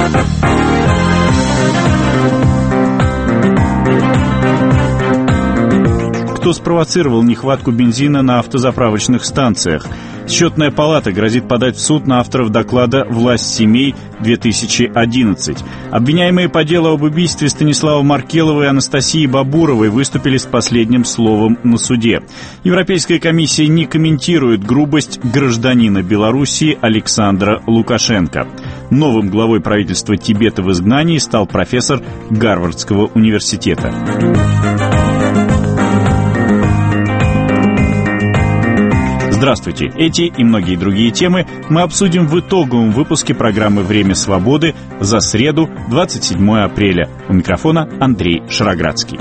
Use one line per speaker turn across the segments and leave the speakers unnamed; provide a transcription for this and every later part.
Кто спровоцировал нехватку бензина на автозаправочных станциях? Счетная палата грозит подать в суд на авторов доклада «Власть семей-2011». Обвиняемые по делу об убийстве Станислава Маркелова и Анастасии Бабуровой выступили с последним словом на суде. Европейская комиссия не комментирует грубость гражданина Белоруссии Александра Лукашенко. Новым главой правительства Тибета в изгнании стал профессор Гарвардского университета. Здравствуйте! Эти и многие другие темы мы обсудим в итоговом выпуске программы «Время свободы» за среду, 27 апреля. У микрофона Андрей Шароградский.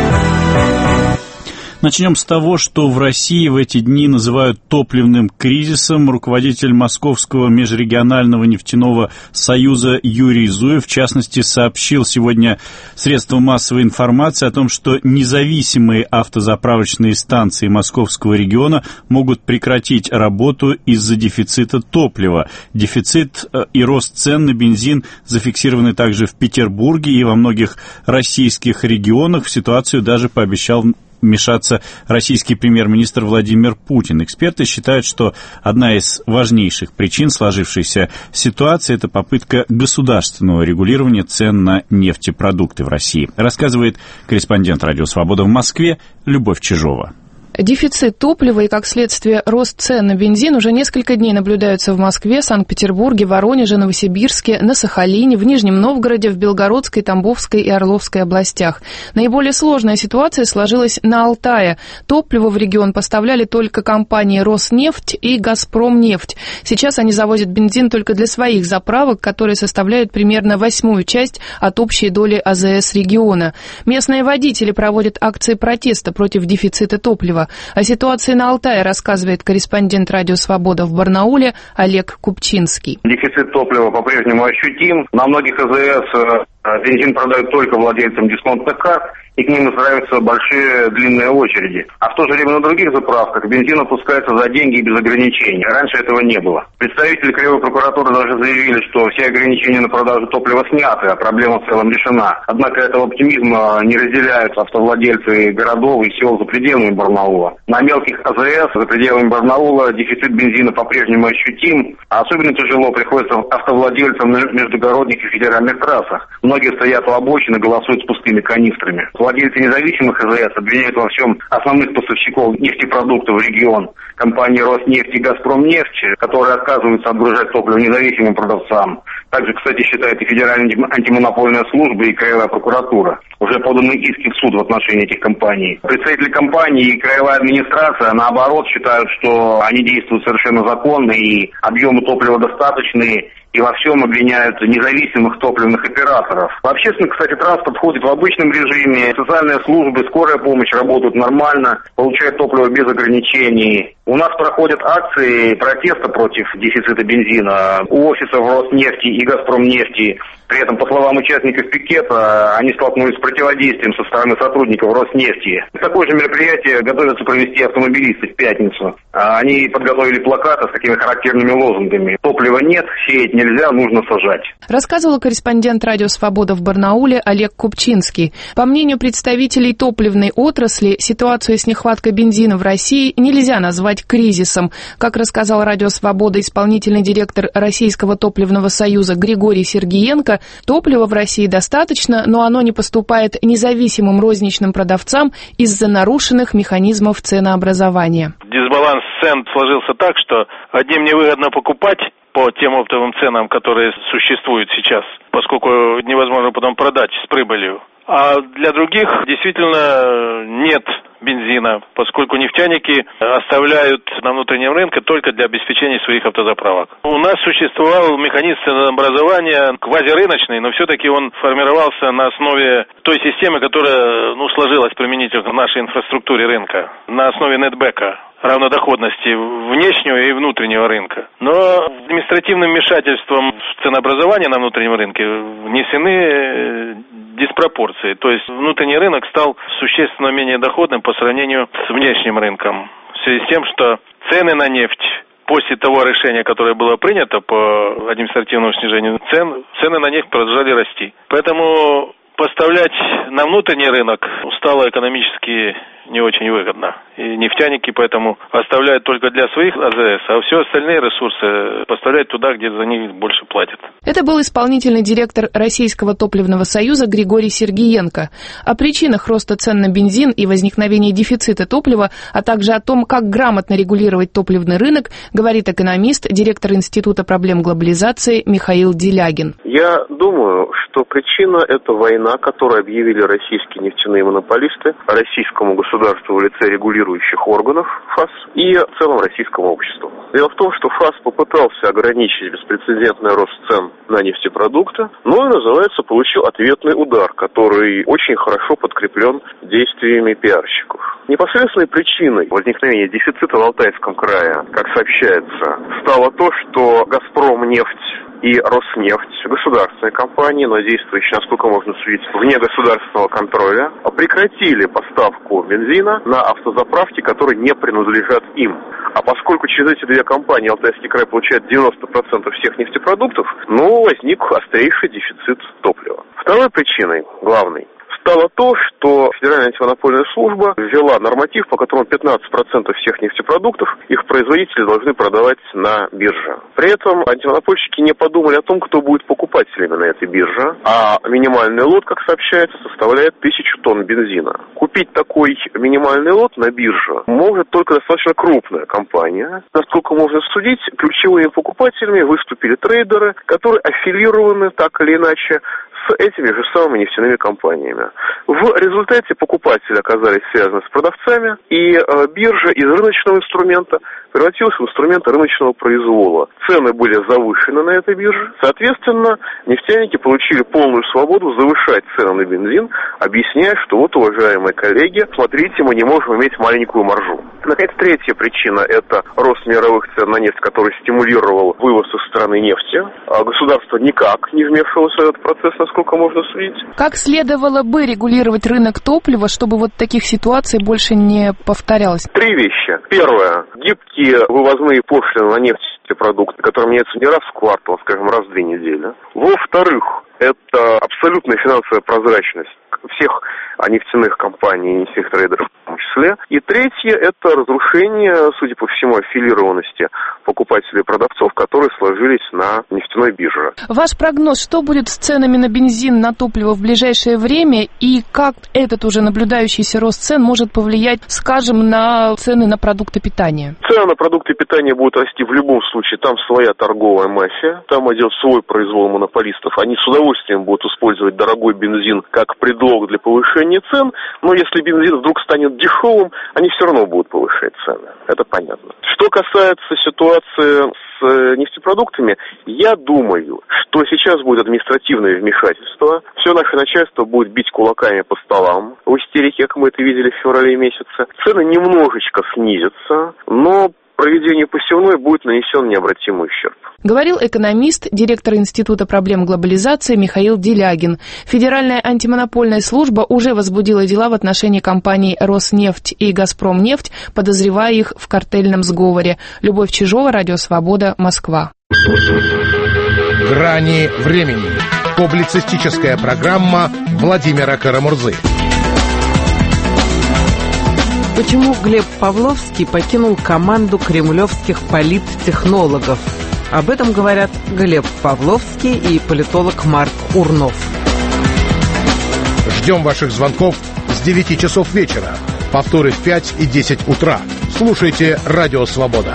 Начнем с того, что в России в эти дни называют топливным кризисом. Руководитель Московского межрегионального нефтяного союза Юрий Зуев, в частности, сообщил сегодня средствам массовой информации о том, что независимые автозаправочные станции Московского региона могут прекратить работу из-за дефицита топлива. Дефицит и рост цен на бензин зафиксированы также в Петербурге и во многих российских регионах. В ситуацию даже пообещал вмешаться российский премьер-министр Владимир Путин. Эксперты считают, что одна из важнейших причин сложившейся ситуации – это попытка государственного регулирования цен на нефтепродукты в России. Рассказывает корреспондент «Радио Свобода» в Москве Любовь Чижова.
Дефицит топлива и, как следствие, рост цен на бензин уже несколько дней наблюдаются в Москве, Санкт-Петербурге, Воронеже, Новосибирске, на Сахалине, в Нижнем Новгороде, в Белгородской, Тамбовской и Орловской областях. Наиболее сложная ситуация сложилась на Алтае. Топливо в регион поставляли только компании «Роснефть» и «Газпромнефть». Сейчас они завозят бензин только для своих заправок, которые составляют примерно 1/8 часть от общей доли АЗС региона. Местные водители проводят акции протеста против дефицита топлива. О ситуации на Алтае рассказывает корреспондент «Радио Свобода» в Барнауле Олег Купчинский.
Дефицит топлива по-прежнему ощутим. На многих АЗС бензин продают только владельцам дисконтных карт, и к ним устраиваются большие длинные очереди. А в то же время на других заправках бензин опускается за деньги и без ограничений. Раньше этого не было. Представители Краевой прокуратуры даже заявили, что все ограничения на продажу топлива сняты, а проблема в целом решена. Однако этого оптимизма не разделяют автовладельцы городов и сел за пределами Барнаула. На мелких АЗС за пределами Барнаула дефицит бензина по-прежнему ощутим, а особенно тяжело приходится автовладельцам на междугородних и федеральных трассах. Многие стоят у обочин и голосуют с пустыми канистрами. Владельцы независимых АЗС обвиняют во всем основных поставщиков нефтепродуктов в регион, компании «Роснефть» и «Газпромнефть», которые отказываются отгружать топливо независимым продавцам. Также, кстати, считает и Федеральная антимонопольная служба, и Краевая прокуратура. Уже поданы иски в суд в отношении этих компаний. Представители компании и краевая администрация, наоборот, считают, что они действуют совершенно законно и объемы топлива достаточные, и во всем обвиняют независимых топливных операторов. Общественный, кстати, транспорт ходит в обычном режиме, социальные службы, скорая помощь работают нормально, получают топливо без ограничений. У нас проходят акции протеста против дефицита бензина у офисов Роснефти и Газпромнефти. При этом, по словам участников пикета, они столкнулись с противодействием со стороны сотрудников Роснефти. Такое же мероприятие готовятся провести автомобилисты в пятницу. Они подготовили плакаты с такими характерными лозунгами: «Топлива нет, сеять нельзя, нужно сажать».
Рассказывал корреспондент «Радио Свобода» в Барнауле Олег Купчинский. По мнению представителей топливной отрасли, ситуацию с нехваткой бензина в России нельзя назвать кризисом. Как рассказал «Радио Свобода» исполнительный директор Российского топливного союза Григорий Сергиенко, топлива в России достаточно, но оно не поступает независимым розничным продавцам из-за нарушенных механизмов ценообразования.
Дисбаланс цен сложился так, что одним невыгодно покупать по тем оптовым ценам, которые существуют сейчас, поскольку невозможно потом продать с прибылью. А для других действительно нет бензина, поскольку нефтяники оставляют на внутреннем рынке только для обеспечения своих автозаправок. У нас существовал механизм ценообразования квазирыночный, но все-таки он формировался на основе той системы, которая сложилась применительно к нашей инфраструктуре рынка, на основе нетбека, равнодоходности внешнего и внутреннего рынка. Но административным вмешательством в ценообразование на внутреннем рынке внесены диспропорции. То есть внутренний рынок стал существенно менее доходным по сравнению с внешним рынком. В связи с тем, что цены на нефть после того решения, которое было принято по административному снижению цен, цены на нефть продолжали расти. Поэтому поставлять на внутренний рынок стало экономически не очень выгодно. И нефтяники поэтому оставляют только для своих АЗС, а все остальные ресурсы поставляют туда, где за них больше платят.
Это был исполнительный директор Российского топливного союза Григорий Сергиенко. О причинах роста цен на бензин и возникновения дефицита топлива, а также о том, как грамотно регулировать топливный рынок, говорит экономист, директор Института проблем глобализации Михаил Делягин.
Я думаю, что причина – это война, которую объявили российские нефтяные монополисты российскому государству в лице регулирующих органов ФАС и в целом российскому обществу. Дело в том, что ФАС попытался ограничить беспрецедентный рост цен на нефтепродукты, но и, называется, получил ответный удар, который очень хорошо подкреплен действиями пиарщиков. Непосредственной причиной возникновения дефицита в Алтайском крае, как сообщается, стало то, что «Газпромнефть» и «Роснефть», государственные компании, но действующие, насколько можно судить, вне государственного контроля, прекратили поставку бензина на автозаправки, которые не принадлежат им. А поскольку через эти две компании Алтайский край получает 90% всех нефтепродуктов, возник острейший дефицит топлива. Второй причиной, главной, стало то, что Федеральная антимонопольная служба ввела норматив, по которому 15% всех нефтепродуктов их производители должны продавать на бирже. При этом антимонопольщики не подумали о том, кто будет покупателями на этой бирже, а минимальный лот, как сообщается, составляет 1000 тонн бензина. Купить такой минимальный лот на бирже может только достаточно крупная компания. Насколько можно судить, ключевыми покупателями выступили трейдеры, которые аффилированы так или иначе с этими же самыми нефтяными компаниями. В результате покупатели оказались связаны с продавцами, и биржа из рыночного инструмента превратилась в инструмент рыночного произвола. Цены были завышены на этой бирже. Соответственно, нефтяники получили полную свободу завышать цены на бензин, объясняя, что уважаемые коллеги, смотрите, мы не можем иметь маленькую маржу. Наконец, третья причина – это рост мировых цен на нефть, который стимулировал вывоз из страны нефти. А государство никак не вмешивалось в этот процесс, насколько можно судить.
Как следовало бы регулировать рынок топлива, чтобы таких ситуаций больше не повторялось?
Три вещи. Первое. Гибкие вывозные пошлины на нефтепродукты, которые меняются не раз в квартал, а, скажем, раз в 2 недели. Во-вторых, это абсолютная финансовая прозрачность всех нефтяных компаний и нефтяных трейдеров в том числе. И третье – это разрушение, судя по всему, аффилированности покупателей и продавцов, которые сложились на нефтяной бирже.
Ваш прогноз, что будет с ценами на бензин, на топливо в ближайшее время, и как этот уже наблюдающийся рост цен может повлиять, скажем, на цены на продукты питания?
Цены на продукты питания будут расти в любом случае. Там своя торговая мафия, там идет свой произвол монополистов. Они с удовольствием будут использовать дорогой бензин как предлог для повышения цен, но если бензин вдруг станет дешевым, они все равно будут повышать цены. Это понятно. Что касается ситуации с нефтепродуктами, я думаю, что сейчас будет административное вмешательство. Все наше начальство будет бить кулаками по столам в истерике, как мы это видели в феврале месяце. Цены немножечко снизятся, но проведению посевной будет нанесен необратимый ущерб.
Говорил экономист, директор Института проблем глобализации Михаил Делягин. Федеральная антимонопольная служба уже возбудила дела в отношении компаний «Роснефть» и «Газпромнефть», подозревая их в картельном сговоре. Любовь Чижова, Радио Свобода, Москва.
«Грани времени». Публицистическая программа Владимира Карамурзы.
Почему Глеб Павловский покинул команду кремлевских политтехнологов? Об этом говорят Глеб Павловский и политолог Марк Урнов.
Ждем ваших звонков с 9 часов вечера. Повторы в 5 и 10 утра. Слушайте «Радио Свобода».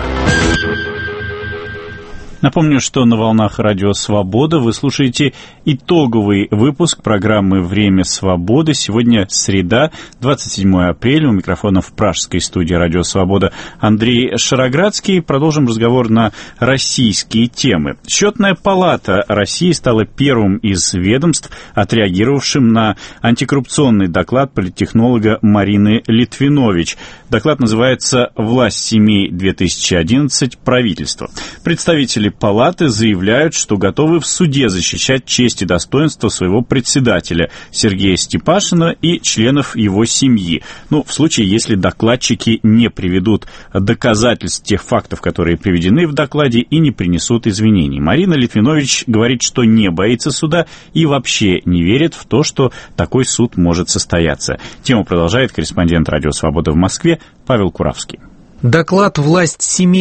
Напомню, что на волнах Радио Свобода вы слушаете итоговый выпуск программы «Время свободы». Сегодня среда, 27 апреля. У микрофона в пражской студии Радио Свобода Андрей Шароградский. Продолжим разговор на российские темы. Счетная палата России стала первым из ведомств, отреагировавшим на антикоррупционный доклад политтехнолога Марины Литвинович. Доклад называется «Власть семей 2011. Правительство». Представители палаты заявляют, что готовы в суде защищать честь и достоинство своего председателя Сергея Степашина и членов его семьи. В случае, если докладчики не приведут доказательств тех фактов, которые приведены в докладе, и не принесут извинений. Марина Литвинович говорит, что не боится суда и вообще не верит в то, что такой суд может состояться. Тему продолжает корреспондент «Радио Свобода» в Москве Павел Куравский.
Доклад «Власть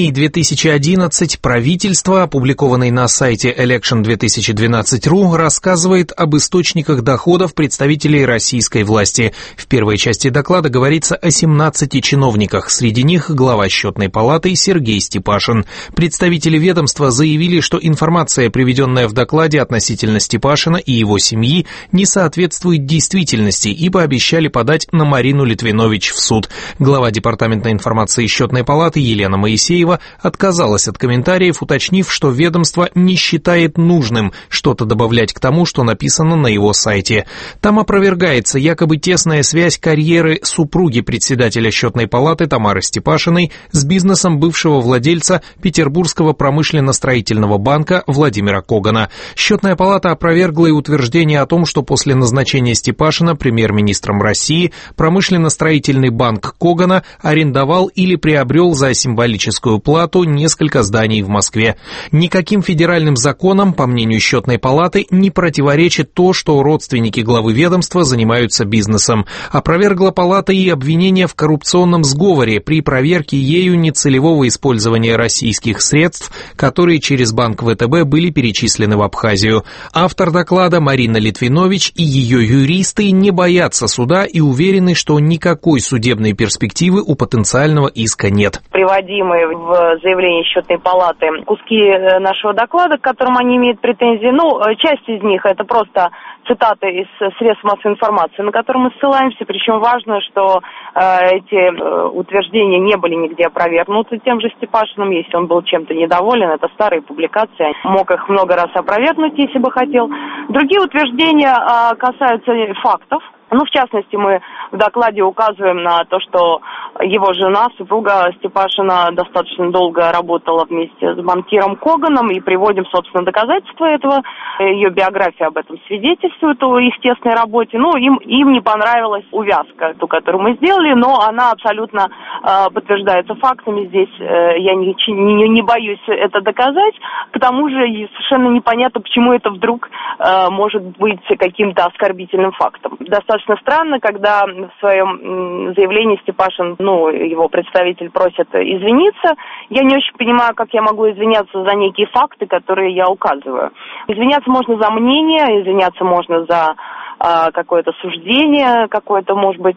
семей-2011» правительства, опубликованный на сайте election2012.ru, рассказывает об источниках доходов представителей российской власти. В первой части доклада говорится о 17 чиновниках, среди них глава счетной палаты Сергей Степашин. Представители ведомства заявили, что информация, приведенная в докладе относительно Степашина и его семьи, не соответствует действительности, и пообещали подать на Марину Литвинович в суд. Глава департамента информации счетной палаты Елена Моисеева отказалась от комментариев, уточнив, что ведомство не считает нужным что-то добавлять к тому, что написано на его сайте. Там опровергается якобы тесная связь карьеры супруги председателя счетной палаты Тамары Степашиной с бизнесом бывшего владельца Петербургского промышленно-строительного банка Владимира Когана. Счетная палата опровергла и утверждение о том, что после назначения Степашина премьер-министром России промышленно-строительный банк Когана арендовал или приобрел за символическую плату несколько зданий в Москве. Никаким федеральным законам, по мнению счетной палаты, не противоречит то, что родственники главы ведомства занимаются бизнесом. Опровергла палата и обвинения в коррупционном сговоре при проверке ею нецелевого использования российских средств, которые через банк ВТБ были перечислены в Абхазию. Автор доклада Марина Литвинович и ее юристы не боятся суда и уверены, что никакой судебной перспективы у потенциального иска нет.
Приводимые в заявлении счетной палаты куски нашего доклада, к которым они имеют претензии, часть из них это просто цитаты из средств массовой информации, на которые мы ссылаемся, причем важно, что эти утверждения не были нигде опровергнуты тем же Степашиным, если он был чем-то недоволен, это старые публикации, мог их много раз опровергнуть, если бы хотел. Другие утверждения касаются фактов. В частности, мы в докладе указываем на то, что его жена, супруга Степашина, достаточно долго работала вместе с банкиром Коганом, и приводим, собственно, доказательства этого. Ее биография об этом свидетельствует о их тесной работе. Им не понравилась увязка, ту, которую мы сделали, но она абсолютно подтверждается фактами. Здесь я не боюсь это доказать. К тому же совершенно непонятно, почему это вдруг может быть каким-то оскорбительным фактом. Достаточно странно, когда в своем заявлении Степашин, его представитель, просит извиниться. Я не очень понимаю, как я могу извиняться за некие факты, которые я указываю. Извиняться можно за мнение, извиняться можно за какое-то суждение, какое-то, может быть,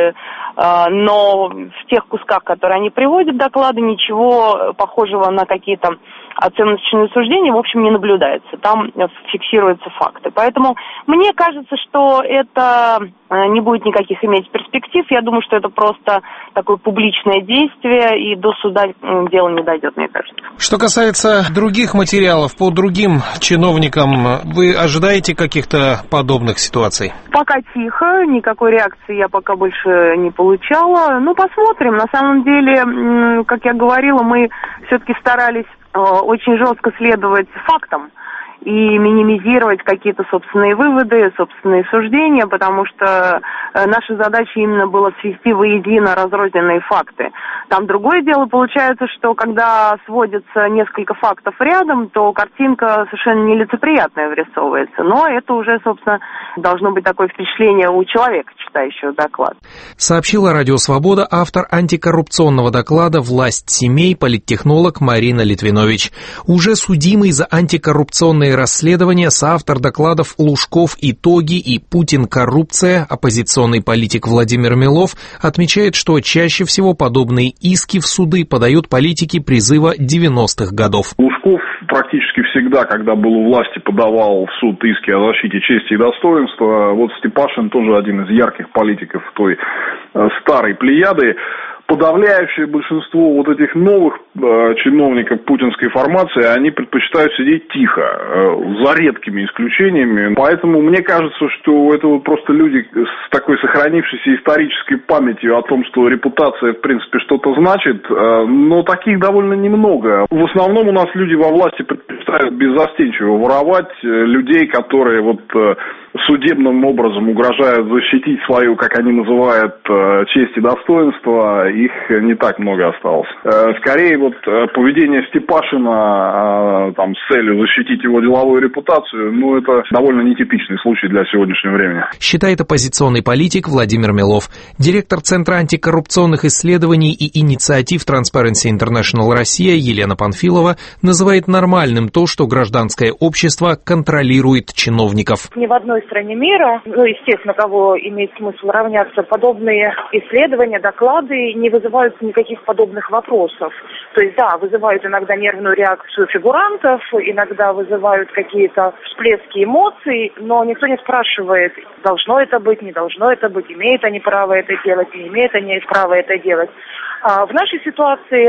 но в тех кусках, которые они приводят в доклады, ничего похожего на какие-то оценочные суждения, в общем, не наблюдается. Там фиксируются факты. Поэтому мне кажется, что это не будет никаких иметь перспектив. Я думаю, что это просто такое публичное действие, и до суда дело не дойдет, мне кажется.
Что касается других материалов по другим чиновникам, вы ожидаете каких-то подобных ситуаций?
Пока тихо, никакой реакции я пока больше не получала. Посмотрим. На самом деле, как я говорила, мы все-таки старались очень жестко следовать фактам и минимизировать какие-то собственные выводы, собственные суждения, потому что наша задача именно была свести воедино разрозненные факты. Там другое дело получается, что когда сводятся несколько фактов рядом, то картинка совершенно нелицеприятная вырисовывается. Но это уже, собственно, должно быть такое впечатление у человека, читающего доклад.
Сообщила Радио Свобода автор антикоррупционного доклада «Власть семей» политтехнолог Марина Литвинович. Уже судимый за антикоррупционные расследования соавтор докладов «Лужков. Итоги» и «Путин. Коррупция» оппозиционный политик Владимир Милов отмечает, что чаще всего подобные иски в суды подают политики призыва 90-х годов.
Лужков практически всегда, когда был у власти, подавал в суд иски о защите чести и достоинства. Степашин тоже один из ярких политиков той старой плеяды. Подавляющее большинство этих новых чиновников путинской формации, они предпочитают сидеть тихо, за редкими исключениями. Поэтому мне кажется, что это вот просто люди с такой сохранившейся исторической памятью о том, что репутация, в принципе, что-то значит, но таких довольно немного. В основном у нас люди во власти предпочитают беззастенчиво воровать людей, которые вот судебным образом угрожают защитить свою, как они называют, честь и достоинство, их не так много осталось. Скорее вот поведение Степашина там, с целью защитить его деловую репутацию, ну это довольно нетипичный случай для сегодняшнего времени.
Считает оппозиционный политик Владимир Милов. Директор Центра антикоррупционных исследований и инициатив Transparency International Россия Елена Панфилова называет нормальным то, что гражданское общество контролирует чиновников.
Ни в одной стране мира, естественно, кого имеет смысл равняться, подобные исследования, доклады не вызывают никаких подобных вопросов. То есть, да, вызывают иногда нервную реакцию фигурантов, иногда вызывают какие-то всплески эмоций, но никто не спрашивает, должно это быть, не должно это быть, имеют они право это делать, не имеют они права это делать. В нашей ситуации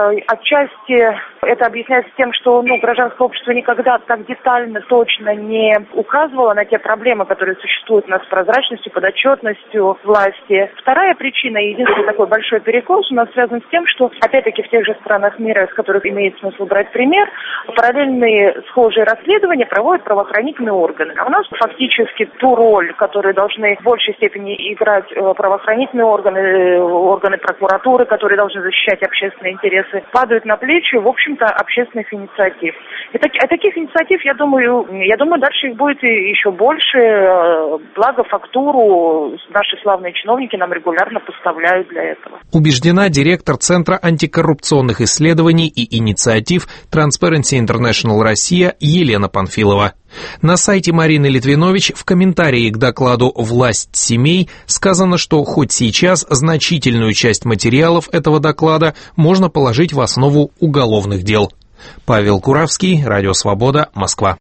отчасти это объясняется тем, что гражданское общество никогда так детально, точно не указывало на те проблемы, которые существуют у нас с прозрачностью, подотчетностью власти. Вторая причина, единственный такой большой перекос у нас связан с тем, что, опять-таки, в тех же странах мира, с которых имеет смысл брать пример, параллельные схожие расследования проводят правоохранительные органы. А у нас фактически ту роль, которую должны в большей степени играть правоохранительные органы прокуратуры, которые должны защищать общественные интересы, падают на плечи, в общем-то, общественных инициатив. И таких инициатив, я думаю, дальше их будет еще больше. Благо, фактуру наши славные чиновники нам регулярно поставляют для этого.
Убеждена директор Центра антикоррупционных исследований и инициатив Transparency International Россия Елена Панфилова. На сайте Марины Литвинович в комментарии к докладу «Власть семей» сказано, что хоть сейчас значительную часть материалов этого доклада можно положить в основу уголовных дел. Павел Куравский, Радио Свобода, Москва.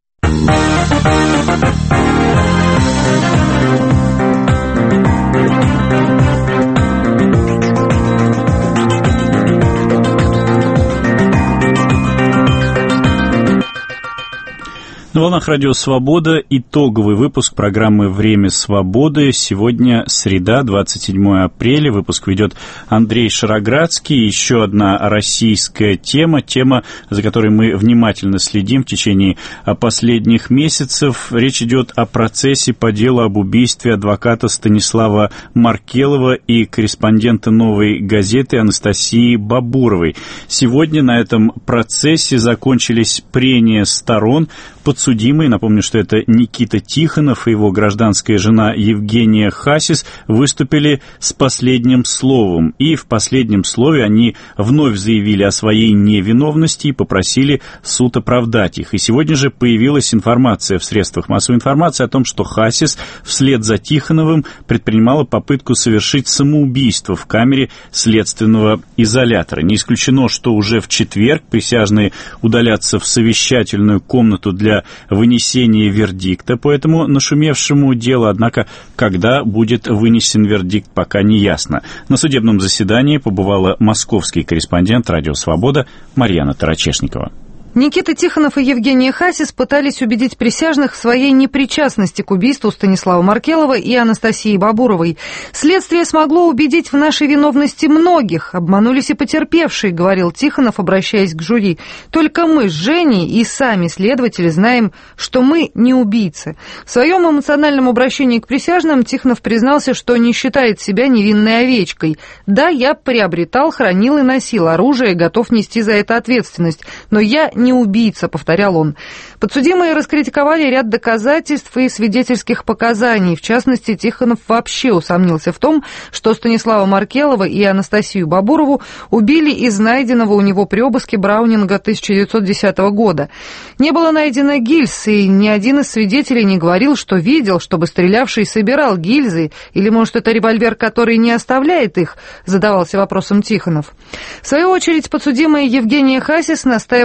На волнах Радио Свобода итоговый выпуск программы «Время свободы». Сегодня среда, 27 апреля. Выпуск ведет Андрей Шароградский. Еще одна российская тема, за которой мы внимательно следим в течение последних месяцев. Речь идет о процессе по делу об убийстве адвоката Станислава Маркелова и корреспондента «Новой газеты» Анастасии Бабуровой. Сегодня на этом процессе закончились прения сторон. Подсудимые, напомню, что это Никита Тихонов и его гражданская жена Евгения Хасис, выступили с последним словом. И в последнем слове они вновь заявили о своей невиновности и попросили суд оправдать их. И сегодня же появилась информация в средствах массовой информации о том, что Хасис вслед за Тихоновым предпринимала попытку совершить самоубийство в камере следственного изолятора. Не исключено, что уже в четверг присяжные удалятся в совещательную комнату для вынесения вердикта по этому нашумевшему делу, однако когда будет вынесен вердикт, пока не ясно. На судебном заседании побывала московский корреспондент «Радио Свобода» Марьяна Тарачешникова.
Никита Тихонов и Евгения Хасис пытались убедить присяжных в своей непричастности к убийству Станислава Маркелова и Анастасии Бабуровой. Следствие смогло убедить в нашей виновности многих. Обманулись и потерпевшие, говорил Тихонов, обращаясь к жюри. Только мы с Женей и сами следователи знаем, что мы не убийцы. В своем эмоциональном обращении к присяжным Тихонов признался, что не считает себя невинной овечкой. Да, я приобретал, хранил и носил оружие, готов нести за это ответственность, но я не убийца, повторял он. Подсудимые раскритиковали ряд доказательств и свидетельских показаний. В частности, Тихонов вообще усомнился в том, что Станислава Маркелова и Анастасию Бабурову убили из найденного у него при обыске Браунинга 1910 года. Не было найдено гильз, и ни один из свидетелей не говорил, что видел, чтобы стрелявший собирал гильзы, или, может, это револьвер, который не оставляет их, задавался вопросом Тихонов. В свою очередь, подсудимая Евгения Хасис настаивала на том,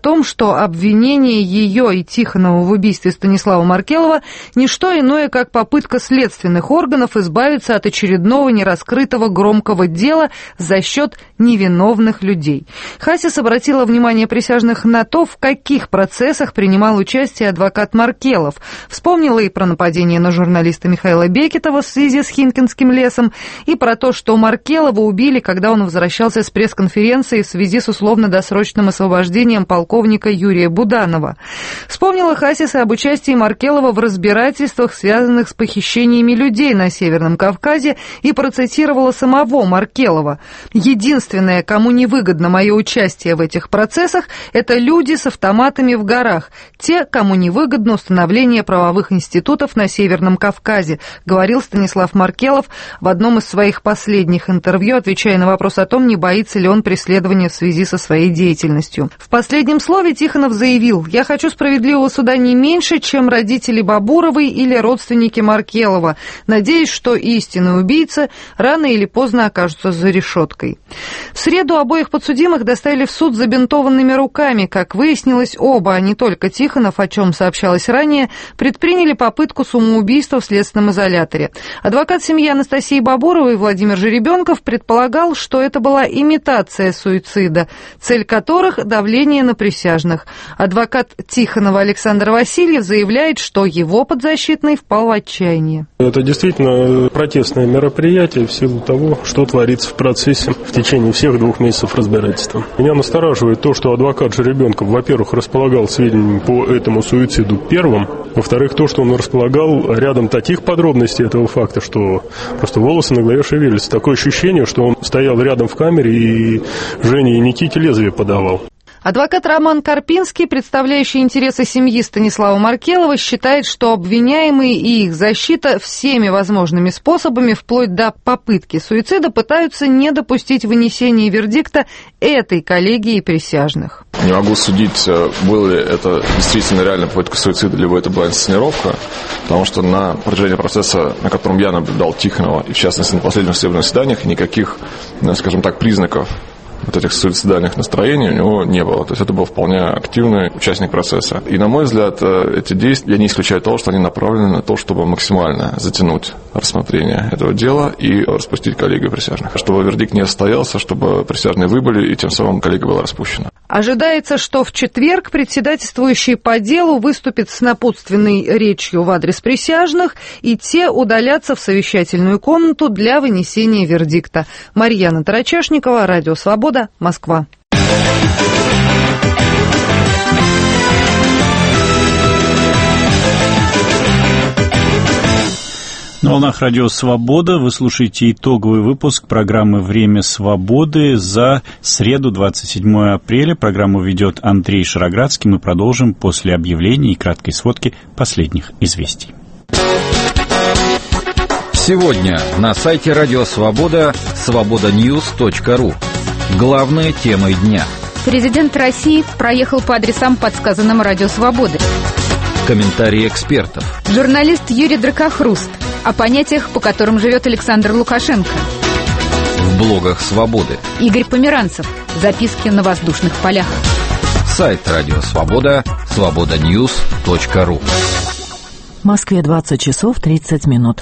том, что обвинение ее и Тихонова в убийстве Станислава Маркелова не что иное, как попытка следственных органов избавиться от очередного нераскрытого громкого дела за счет невиновных людей. Хасис обратила внимание присяжных на то, в каких процессах принимал участие адвокат Маркелов. Вспомнила и про нападение на журналиста Михаила Бекетова в связи с Химкинским лесом, и про то, что Маркелова убили, когда он возвращался с пресс-конференции в связи с условно-досрочным освобождением полковника Юрия Буданова. Вспомнила Хасис и об участии Маркелова в разбирательствах, связанных с похищениями людей на Северном Кавказе, и процитировала самого Маркелова. «Единственное, кому невыгодно мое участие в этих процессах, это люди с автоматами в горах, те, кому невыгодно установление правовых институтов на Северном Кавказе», говорил Станислав Маркелов в одном из своих последних интервью, отвечая на вопрос о том, не боится ли он преследования в связи со своей деятельностью. В последнем слове Тихонов заявил: «Я хочу справедливого суда не меньше, чем родители Бабуровой или родственники Маркелова. Надеюсь, что истинный убийца рано или поздно окажется за решеткой». В среду обоих подсудимых доставили в суд с забинтованными руками. Как выяснилось, оба, а не только Тихонов, о чем сообщалось ранее, предприняли попытку самоубийства в следственном изоляторе. Адвокат семьи Анастасии Бабуровой Владимир Жеребенков предполагал, что это была имитация суицида, цель которых – давление на присяжных. Адвокат Тихонова Александр Васильев заявляет, что его подзащитный впал в отчаяние.
Это действительно протестное мероприятие в силу того, что творится в процессе в течение всех 2 месяцев разбирательства. Меня настораживает то, что адвокат Жеребенков, во-первых, располагал сведениями по этому суициду первым, во-вторых, то, что он располагал рядом таких подробностей этого факта, что просто волосы на голове шевелятся. Такое ощущение, что он стоял рядом в камере и Жене и Никите лезвие подавал.
Адвокат Роман Карпинский, представляющий интересы семьи Станислава Маркелова, считает, что обвиняемые и их защита всеми возможными способами, вплоть до попытки суицида, пытаются не допустить вынесения вердикта этой коллегии присяжных.
Не могу судить, было ли это действительно реальная попытка суицида, либо это была инсценировка, потому что на протяжении процесса, на котором я наблюдал Тихонова, и в частности на последних судебных заседаниях, никаких, скажем так, признаков вот этих суицидальных настроений у него не было. То есть это был вполне активный участник процесса. И, на мой взгляд, эти действия, я не исключаю того, что они направлены на то, чтобы максимально затянуть рассмотрение этого дела и распустить коллегию присяжных. Чтобы вердикт не состоялся, чтобы присяжные выбыли, и тем самым коллегия была распущена.
Ожидается, что в четверг председательствующий по делу выступит с напутственной речью в адрес присяжных, и те удалятся в совещательную комнату для вынесения вердикта. Марьяна Тарачешникова, Радио Свобода, Москва.
На волнах Радио Свобода вы слушаете итоговый выпуск программы «Время свободы» за среду, 27 апреля. Программу ведет Андрей Шароградский. Мы продолжим после объявлений и краткой сводки последних известий.
Сегодня на сайте Радио Свобода свободаньюз.ру. Главные темы дня.
Президент России проехал по адресам, подсказанным Радио Свободы.
Комментарии экспертов.
Журналист Юрий Дракохруст о понятиях, по которым живет Александр Лукашенко.
В блогах Свободы.
Игорь Померанцев. Записки на воздушных полях.
Сайт Радио Свобода свободаньюз.ру.
В Москве 20 часов 30 минут.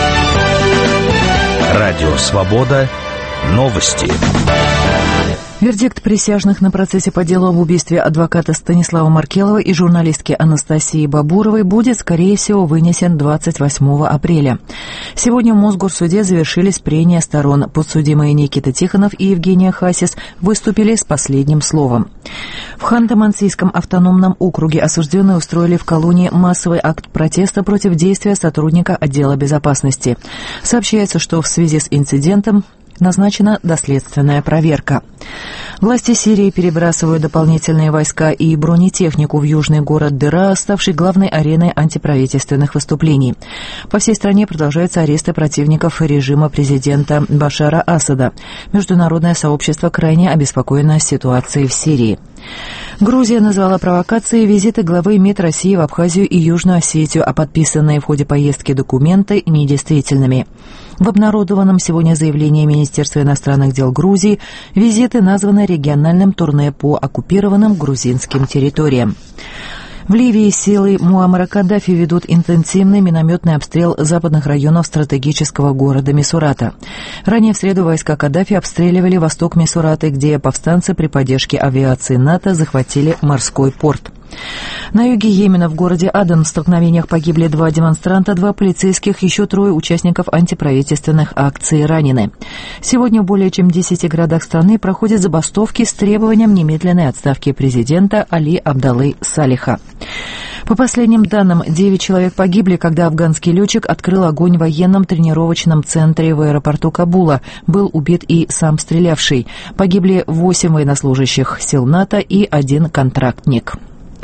Радио Свобода. Новости.
Вердикт присяжных на процессе по делу об убийстве адвоката Станислава Маркелова и журналистки Анастасии Бабуровой будет, скорее всего, вынесен 28 апреля. Сегодня в Мосгорсуде завершились прения сторон. Подсудимые Никита Тихонов и Евгения Хасис выступили с последним словом. В Ханты-Мансийском автономном округе осужденные устроили в колонии массовый акт протеста против действия сотрудника отдела безопасности. Сообщается, что в связи с инцидентом назначена доследственная проверка. Власти Сирии перебрасывают дополнительные войска и бронетехнику в южный город Дера, ставший главной ареной антиправительственных выступлений. По всей стране продолжаются аресты противников режима президента Башара Асада. Международное сообщество крайне обеспокоено ситуацией в Сирии. Грузия назвала провокацией визиты главы МИД России в Абхазию и Южную Осетию, а подписанные в ходе поездки документы недействительными. В обнародованном сегодня заявлении Министерства иностранных дел Грузии визиты названы региональным турне по оккупированным грузинским территориям. В Ливии силы Муаммара Каддафи ведут интенсивный минометный обстрел западных районов стратегического города Мисурата. Ранее в среду войска Каддафи обстреливали восток Мисураты, где повстанцы при поддержке авиации НАТО захватили морской порт. На юге Йемена в городе Аден в столкновениях погибли 2 демонстранта, 2 полицейских, еще 3 участников антиправительственных акций ранены. Сегодня в более чем 10 городах страны проходят забастовки с требованием немедленной отставки президента Али Абдаллы Салиха. По последним данным, 9 человек погибли, когда афганский летчик открыл огонь в военном тренировочном центре в аэропорту Кабула. Был убит и сам стрелявший. Погибли 8 военнослужащих сил НАТО и 1 контрактник.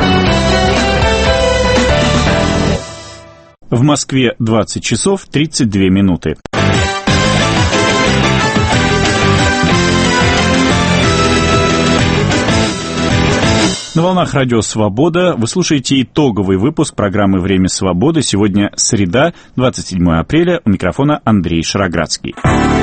В Москве 20 часов 32 минуты. На волнах Радио Свобода вы слушаете итоговый выпуск программы «Время свободы». Сегодня среда, 27 апреля. У микрофона Андрей Шароградский.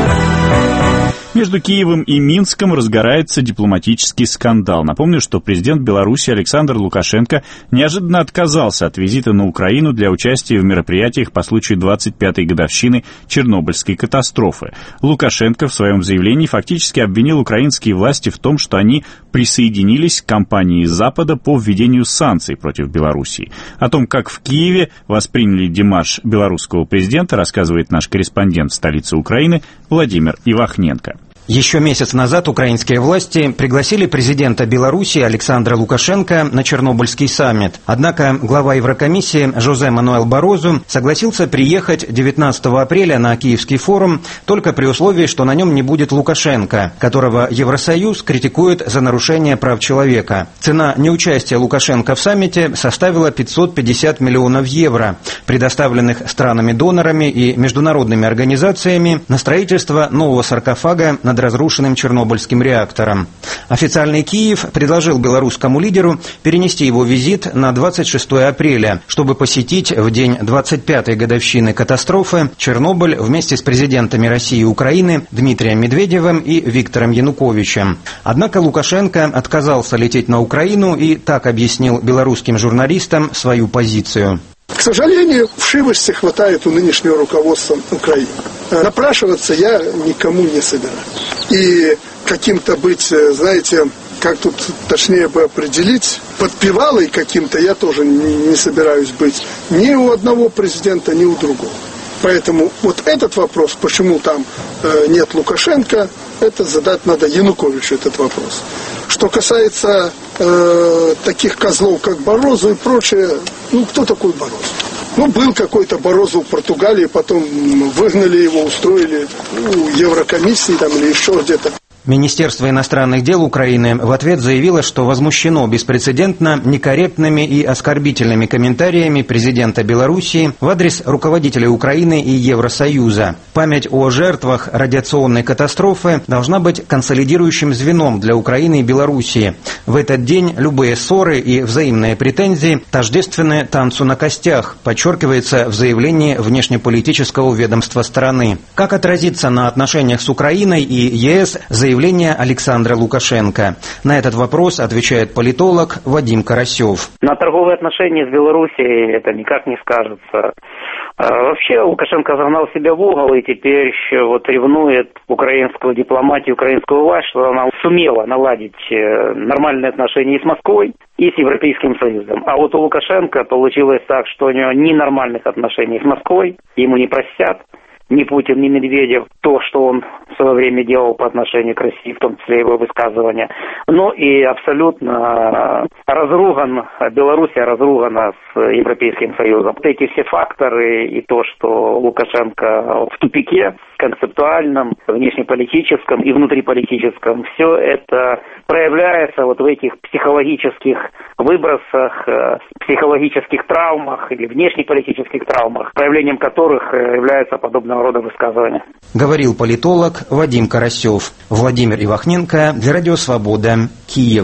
Между Киевом и Минском разгорается дипломатический скандал. Напомню, что президент Беларуси Александр Лукашенко неожиданно отказался от визита на Украину для участия в мероприятиях по случаю 25-й годовщины Чернобыльской катастрофы. Лукашенко в своем заявлении фактически обвинил украинские власти в том, что они присоединились к кампании Запада по введению санкций против Белоруссии. О том, как в Киеве восприняли демарш белорусского президента, рассказывает наш корреспондент в столице Украины Владимир Ивахненко.
Еще месяц назад украинские власти пригласили президента Беларуси Александра Лукашенко на Чернобыльский саммит. Однако глава Еврокомиссии Жозе Мануэль Барозу согласился приехать 19 апреля на Киевский форум только при условии, что на нем не будет Лукашенко, которого Евросоюз критикует за нарушение прав человека. Цена неучастия Лукашенко в саммите составила 550 миллионов евро, предоставленных странами-донорами и международными организациями на строительство нового саркофага над разрушенным чернобыльским реактором. Официальный Киев предложил белорусскому лидеру перенести его визит на 26 апреля, чтобы посетить в день 25-й годовщины катастрофы Чернобыль вместе с президентами России и Украины Дмитрием Медведевым и Виктором Януковичем. Однако Лукашенко отказался лететь на Украину и так объяснил белорусским журналистам свою позицию.
К сожалению, вшивости хватает у нынешнего руководства Украины. Напрашиваться я никому не собираюсь. И каким-то быть, знаете, как тут точнее бы определить, подпевалой каким-то я тоже не собираюсь быть ни у одного президента, ни у другого. Поэтому вот этот вопрос, почему там нет Лукашенко, это задать надо Януковичу этот вопрос. Что касается таких козлов, как Барозу и прочее, кто такой Барозу? Был какой-то Барозу в Португалии, потом выгнали его, устроили у Еврокомиссии там, или еще где-то.
Министерство иностранных дел Украины в ответ заявило, что возмущено беспрецедентно некорректными и оскорбительными комментариями президента Белоруссии в адрес руководителей Украины и Евросоюза. Память о жертвах радиационной катастрофы должна быть консолидирующим звеном для Украины и Белоруссии. В этот день любые ссоры и взаимные претензии тождественны танцу на костях, подчеркивается в заявлении внешнеполитического ведомства страны. Как отразится на отношениях с Украиной и ЕС заявление Александра Лукашенко? На этот вопрос отвечает политолог Вадим Карасев.
На торговые отношения с Белоруссией это никак не скажется. Вообще Лукашенко загнал себя в угол и теперь ревнует украинскую дипломатию, украинскую власть, что она сумела наладить нормальные отношения и с Москвой, и с Европейским Союзом. А вот у Лукашенко получилось так, что у него ни нормальных отношений с Москвой, ему не простят. Ни Путин, ни Медведев, то, что он в свое время делал по отношению к России, в том числе его высказывания. Ну и абсолютно Белоруссия разругана с Европейским Союзом. Вот эти все факторы и то, что Лукашенко в тупике концептуальном, внешнеполитическом и внутриполитическом, все это проявляется в этих психологических выбросах, психологических травмах или внешнеполитических травмах, проявлением которых является подобного рода высказывания.
Говорил политолог Вадим Карасев. Владимир Ивахненко для Радио Свобода, Киев.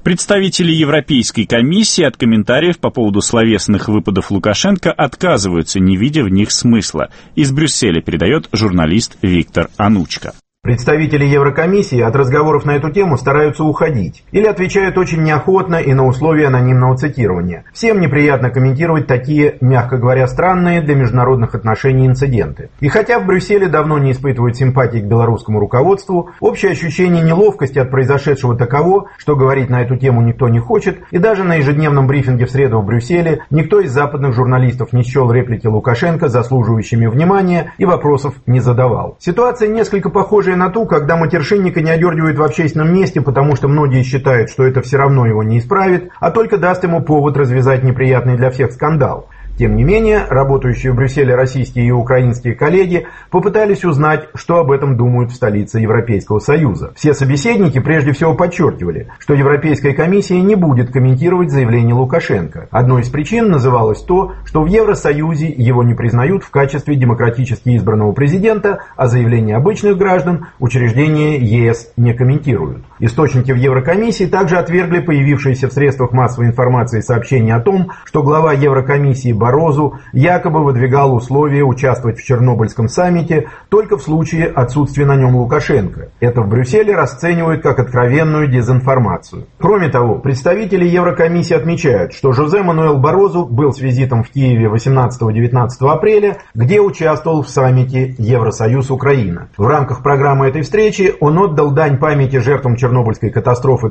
Представители Европейской комиссии от комментариев по поводу словесных выпадов Лукашенко отказываются, не видя в них смысла. Из Брюсселя передает журналист Виктор Анучко.
Представители Еврокомиссии от разговоров на эту тему стараются уходить или отвечают очень неохотно и на условия анонимного цитирования. Всем неприятно комментировать такие, мягко говоря, странные для международных отношений инциденты. И хотя в Брюсселе давно не испытывают симпатии к белорусскому руководству, общее ощущение неловкости от произошедшего таково, что говорить на эту тему никто не хочет, и даже на ежедневном брифинге в среду в Брюсселе никто из западных журналистов не счел реплики Лукашенко заслуживающими внимания и вопросов не задавал. Ситуация несколько похожая на ту, когда матершинника не одергивают в общественном месте, потому что многие считают, что это все равно его не исправит, а только даст ему повод развязать неприятный для всех скандал. Тем не менее, работающие в Брюсселе российские и украинские коллеги попытались узнать, что об этом думают в столице Европейского Союза. Все собеседники прежде всего подчеркивали, что Европейская комиссия не будет комментировать заявление Лукашенко. Одной из причин называлось то, что в Евросоюзе его не признают в качестве демократически избранного президента, а заявления обычных граждан учреждения ЕС не комментируют. Источники в Еврокомиссии также отвергли появившиеся в средствах массовой информации сообщения о том, что глава Еврокомиссии Барозу якобы выдвигал условия участвовать в Чернобыльском саммите только в случае отсутствия на нем Лукашенко. Это в Брюсселе расценивают как откровенную дезинформацию. Кроме того, представители Еврокомиссии отмечают, что Жозе Мануэль Барозу был с визитом в Киеве 18-19 апреля, где участвовал в саммите Евросоюз-Украина. В рамках программы этой встречи он отдал дань памяти жертвам Чернобыльской катастрофы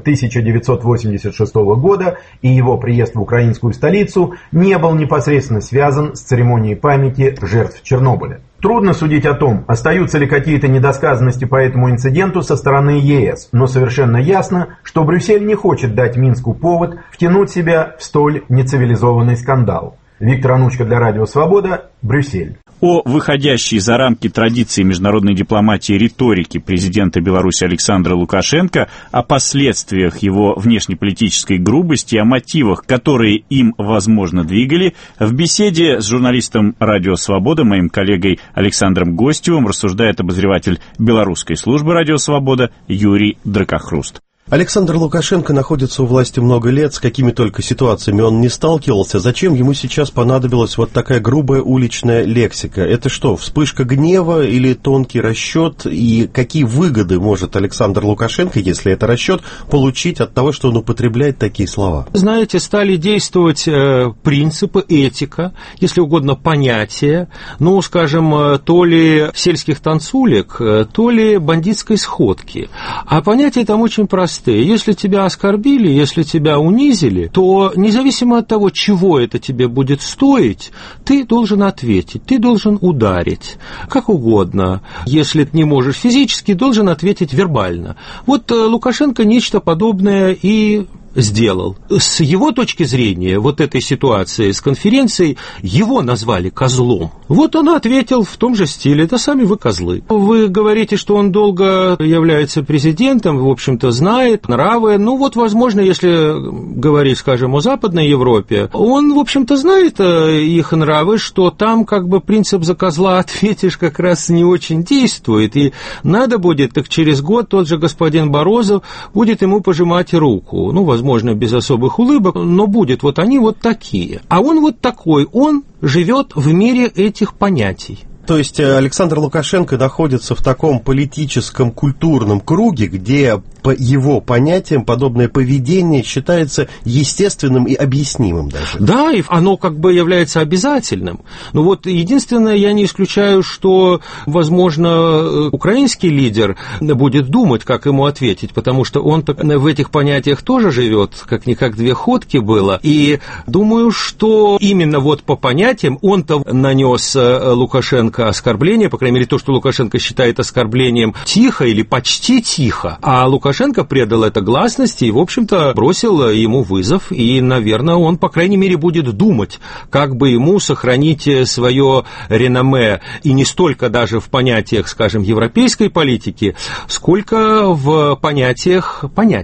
1986 года, и его приезд в украинскую столицу не был непосредственно связан с церемонией памяти жертв Чернобыля. Трудно судить о том, остаются ли какие-то недосказанности по этому инциденту со стороны ЕС, но совершенно ясно, что Брюссель не хочет дать Минску повод втянуть себя в столь нецивилизованный скандал. Виктор Анучко для Радио Свобода, Брюссель.
О выходящей за рамки традиции международной дипломатии риторики президента Беларуси Александра Лукашенко, о последствиях его внешнеполитической грубости, о мотивах, которые им, возможно, двигали, в беседе с журналистом Радио Свобода, моим коллегой Александром Гостевым, рассуждает обозреватель белорусской службы Радио Свобода Юрий Дракохруст.
Александр Лукашенко находится у власти много лет, с какими только ситуациями он не сталкивался. Зачем ему сейчас понадобилась вот такая грубая уличная лексика? Это что, вспышка гнева или тонкий расчет? И какие выгоды может Александр Лукашенко, если это расчет, получить от того, что он употребляет такие слова?
Знаете, стали действовать принципы, этика, если угодно, понятия, ну, скажем, то ли сельских танцулек, то ли бандитской сходки. А понятия там очень простые. Если тебя оскорбили, если тебя унизили, то независимо от того, чего это тебе будет стоить, ты должен ответить, ты должен ударить, как угодно. Если ты не можешь физически, должен ответить вербально. Вот Лукашенко нечто подобное и сделал. С его точки зрения, вот этой ситуации с конференцией, его назвали козлом. Вот он ответил в том же стиле: да сами вы козлы. Вы говорите, что он долго является президентом, в общем-то, знает нравы. Ну вот, возможно, если говорить, скажем, о Западной Европе, он, в общем-то, знает их нравы, что там как бы принцип «за козла ответишь» как раз не очень действует. И надо будет, так через год тот же господин Барозу будет ему пожимать руку. Ну, возможно, без особых улыбок, но будет. Вот они вот такие. А он вот такой, он живет в мире этих понятий.
То есть Александр Лукашенко находится в таком политическом, культурном круге, где по его понятиям подобное поведение считается естественным и объяснимым даже.
Да, и оно как бы является обязательным. Но вот единственное, я не исключаю, что, возможно, украинский лидер будет думать, как ему ответить, потому что он в этих понятиях тоже живет, как-никак две ходки было. И думаю, что именно вот по понятиям он-то нанес Лукашенко оскорбление, по крайней мере, то, что Лукашенко считает оскорблением, тихо или почти тихо, а Лукашенко предал это гласности и, в общем-то, бросил ему вызов, и, наверное, он, по крайней мере, будет думать, как бы ему сохранить свое реноме, и не столько даже в понятиях, скажем, европейской политики, сколько в понятиях понятий.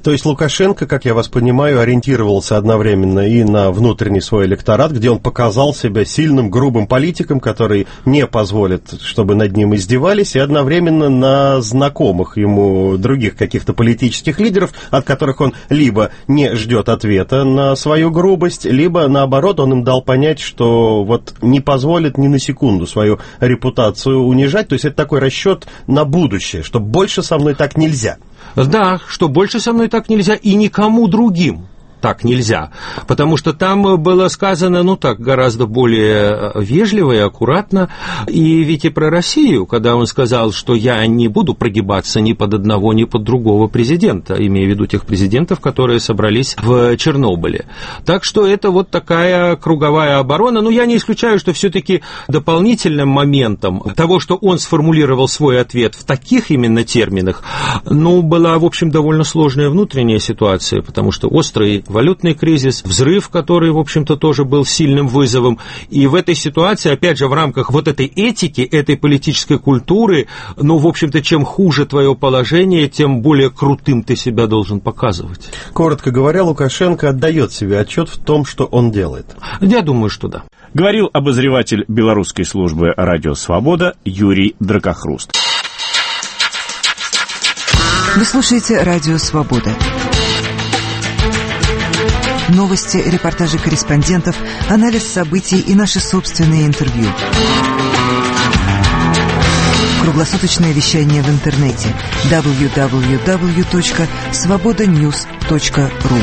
То есть Лукашенко, как я вас понимаю, ориентировался одновременно и на внутренний свой электорат, где он показал себя сильным, грубым политиком, который не позволит, чтобы над ним издевались, и одновременно на знакомых ему других каких-то политических лидеров, от которых он либо не ждет ответа на свою грубость, либо, наоборот, он им дал понять, что вот не позволит ни на секунду свою репутацию унижать. То есть это такой расчет на будущее, что больше со мной так нельзя.
Да, что больше со мной так нельзя и никому другим так нельзя, потому что там было сказано, гораздо более вежливо и аккуратно, и ведь и про Россию, когда он сказал, что я не буду прогибаться ни под одного, ни под другого президента, имея в виду тех президентов, которые собрались в Чернобыле. Так что это вот такая круговая оборона, но я не исключаю, что все-таки дополнительным моментом того, что он сформулировал свой ответ в таких именно терминах, была, в общем, довольно сложная внутренняя ситуация, потому что острый валютный кризис, взрыв, который, в общем-то, тоже был сильным вызовом. И в этой ситуации, опять же, в рамках вот этой этики, этой политической культуры, в общем-то, чем хуже твое положение, тем более крутым ты себя должен показывать.
Коротко говоря, Лукашенко отдает себе отчет в том, что он делает.
Я думаю, что да.
Говорил обозреватель белорусской службы «Радио Свобода» Юрий Дракохруст.
Вы слушаете «Радио Свобода». Новости, репортажи корреспондентов, анализ событий и наши собственные интервью. Круглосуточное вещание в интернете www.svobodanews.ru.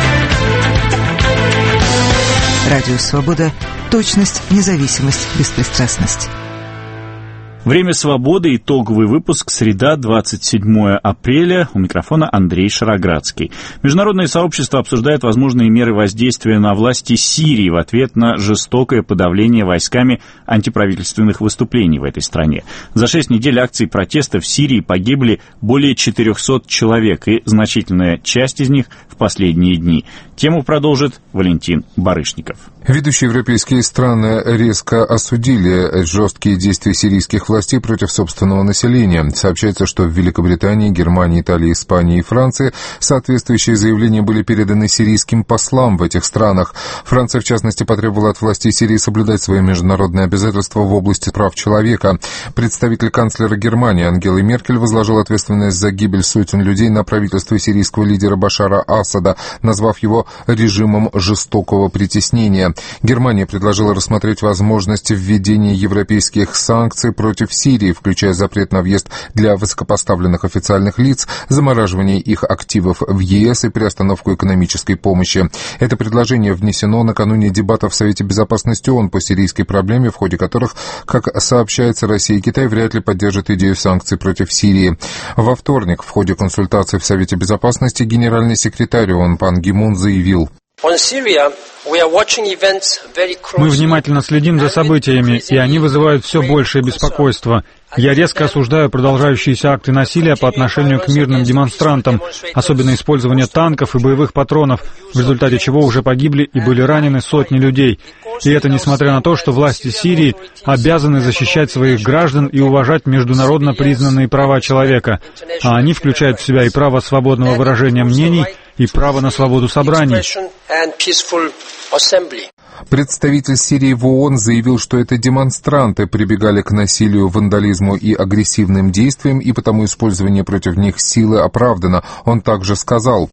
Радио Свобода. Точность, независимость, беспристрастность.
Время свободы. Итоговый выпуск. Среда, 27 апреля. У микрофона Андрей Шароградский. Международное сообщество обсуждает возможные меры воздействия на власти Сирии в ответ на жестокое подавление войсками антиправительственных выступлений в этой стране. За 6 недель акций протеста в Сирии погибли более 400 человек, и значительная часть из них в последние дни. Тему продолжит Валентин Барышников.
Ведущие европейские страны резко осудили жесткие действия сирийских властей против собственного населения. Сообщается, что в Великобритании, Германии, Италии, Испании и Франции соответствующие заявления были переданы сирийским послам в этих странах. Франция, в частности, потребовала от властей Сирии соблюдать свои международные обязательства в области прав человека. Представитель канцлера Германии Ангелы Меркель возложил ответственность за гибель сотен людей на правительство сирийского лидера Башара Асада, назвав его режимом жестокого притеснения. Германия предложила рассмотреть возможность введения европейских санкций против Сирии, включая запрет на въезд для высокопоставленных официальных лиц, замораживание их активов в ЕС и приостановку экономической помощи. Это предложение внесено накануне дебатов в Совете Безопасности ООН по сирийской проблеме, в ходе которых, как сообщается, Россия и Китай вряд ли поддержат идею санкций против Сирии. Во вторник в ходе консультаций в Совете Безопасности генеральный секретарь ООН Пан Ги Мун заявил:
мы внимательно следим за событиями, и они вызывают все большее беспокойство. Я резко осуждаю продолжающиеся акты насилия по отношению к мирным демонстрантам, особенно использование танков и боевых патронов, в результате чего уже погибли и были ранены сотни людей. И это несмотря на то, что власти Сирии обязаны защищать своих граждан и уважать международно признанные права человека, а они включают в себя и право свободного выражения мнений, и право на свободу собраний.
Представитель Сирии в ООН заявил, что это демонстранты прибегали к насилию, вандализму и агрессивным действиям, и потому использование против них силы оправдано. Он также сказал: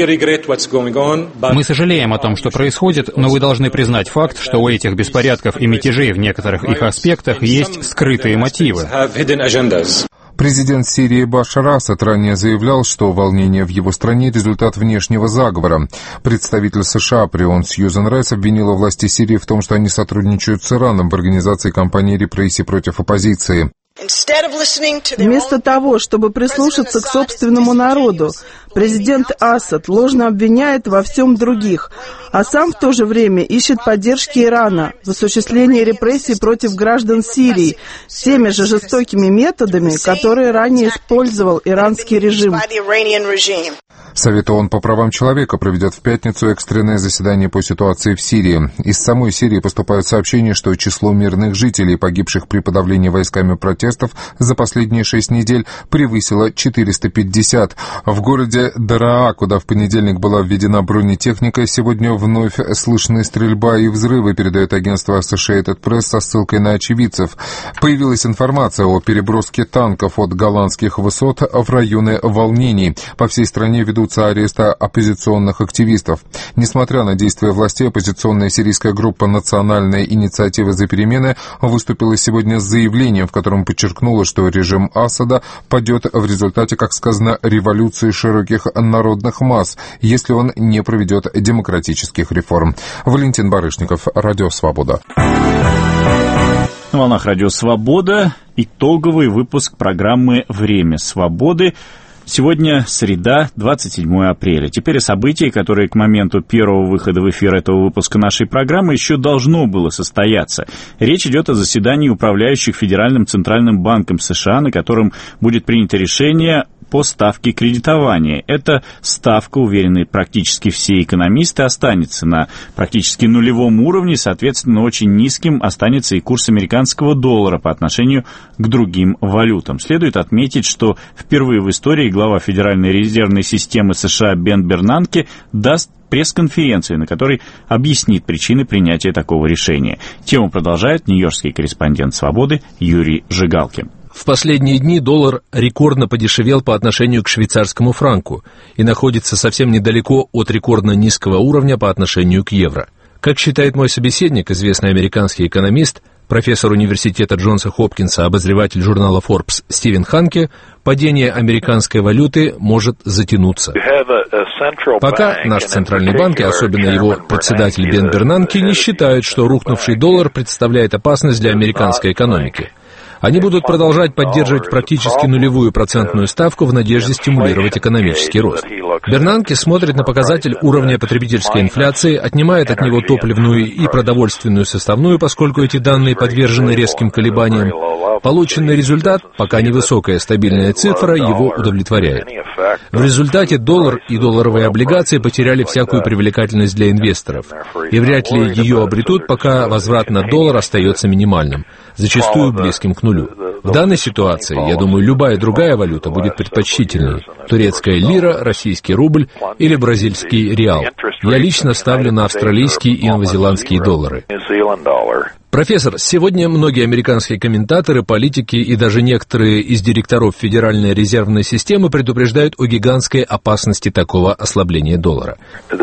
мы сожалеем о том, что происходит, но вы должны признать факт, что у этих беспорядков и мятежей в некоторых их аспектах есть скрытые мотивы.
Президент Сирии Башар Асад ранее заявлял, что волнение в его стране – результат внешнего заговора. Представитель США при ООН Сьюзен Райс обвинила власти Сирии в том, что они сотрудничают с Ираном в организации кампании репрессий против оппозиции.
Вместо того, чтобы прислушаться к собственному народу, президент Асад ложно обвиняет во всем других, а сам в то же время ищет поддержки Ирана в осуществлении репрессий против граждан Сирии теми же жестокими методами, которые ранее использовал иранский режим.
Совет ООН по правам человека проведет в пятницу экстренное заседание по ситуации в Сирии. Из самой Сирии поступают сообщения, что число мирных жителей, погибших при подавлении войсками протестов за последние 6 недель, превысило 450. В городе Дараа, куда в понедельник была введена бронетехника, сегодня вновь слышны стрельба и взрывы, передает агентство Associated Press со ссылкой на очевидцев. Появилась информация о переброске танков от голландских высот в районы волнений. По всей стране ведутся аресты оппозиционных активистов. Несмотря на действия властей, оппозиционная сирийская группа «Национальная инициатива за перемены» выступила сегодня с заявлением, в котором подчеркнула, что режим Асада падет в результате, как сказано, революции широких народных масс, если он не проведет демократических реформ. Валентин Барышников, Радио Свобода.
На волнах Радио Свобода итоговый выпуск программы «Время свободы». Сегодня среда, 27 апреля. Теперь о событии, которое к моменту первого выхода в эфир этого выпуска нашей программы еще должно было состояться. Речь идет о заседании управляющих Федеральным Центральным банком США, на котором будет принято решение по ставке кредитования. Эта ставка, уверены практически все экономисты, останется на практически нулевом уровне, соответственно, очень низким останется и курс американского доллара по отношению к другим валютам. Следует отметить, что впервые в истории глава Федеральной резервной системы США Бен Бернанке даст пресс-конференцию, на которой объяснит причины принятия такого решения. Тему продолжает нью-йоркский корреспондент «Свободы» Юрий Жигалкин.
В последние дни доллар рекордно подешевел по отношению к швейцарскому франку и находится совсем недалеко от рекордно низкого уровня по отношению к евро. Как считает мой собеседник, известный американский экономист, профессор университета Джонса Хопкинса, обозреватель журнала Forbes Стивен Ханке, падение американской валюты может затянуться. Пока наш центральный банк, и особенно его председатель Бен Бернанке, не считают, что рухнувший доллар представляет опасность для американской экономики. Они будут продолжать поддерживать практически нулевую процентную ставку в надежде стимулировать экономический рост. Бернанке смотрит на показатель уровня потребительской инфляции, отнимает от него топливную и продовольственную составную, поскольку эти данные подвержены резким колебаниям. Полученный результат, пока невысокая стабильная цифра, его удовлетворяет. В результате доллар и долларовые облигации потеряли всякую привлекательность для инвесторов, и вряд ли ее обретут, пока возврат на доллар остается минимальным, зачастую близким к нулю. В данной ситуации, я думаю, любая другая валюта будет предпочтительнее. Турецкая лира, российский рубль или бразильский реал. Я лично ставлю на австралийские и новозеландские доллары. Профессор, сегодня многие американские комментаторы, политики и даже некоторые из директоров Федеральной резервной системы предупреждают о гигантской опасности такого ослабления доллара.